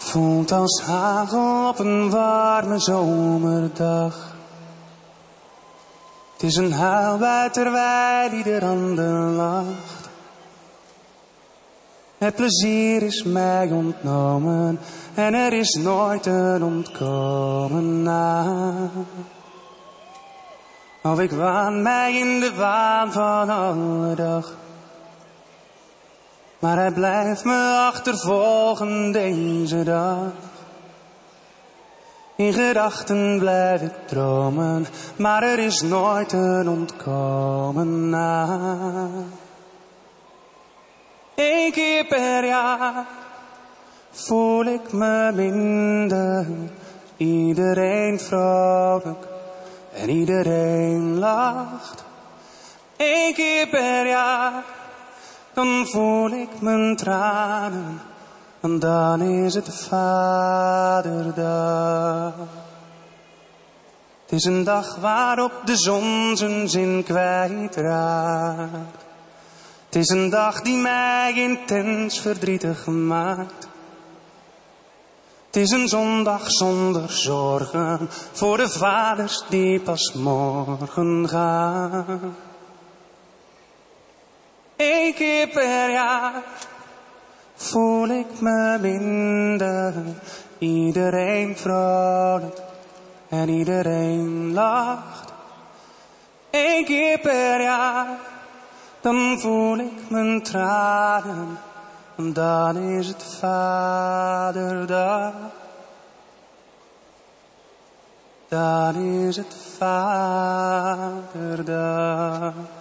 Voelt als hagel op een warme zomerdag. Het is een huilbui terwijl ieder ander lacht. Het plezier is mij ontnomen en er is nooit een ontkomen aan. Of ik waan mij in de waan van alle dag. Maar hij blijft me achtervolgen deze dag. In gedachten blijf ik dromen, maar er is nooit een ontkomen aan. 1 keer per jaar voel ik me minder. Iedereen vrolijk en iedereen lacht. 1 keer per jaar, dan voel ik mijn tranen. En dan is het Vaderdag. Het is een dag waarop de zon zijn zin kwijtraakt. Het is een dag die mij intens verdrietig maakt. Het is een zondag zonder zorgen voor de vaders die pas morgen gaan. 1 keer per jaar voel ik me minder. Iedereen vrolijk en iedereen lacht. 1 keer per jaar, dan voel ik mijn tranen. En dan is het Vaderdag. Dan is het Vaderdag.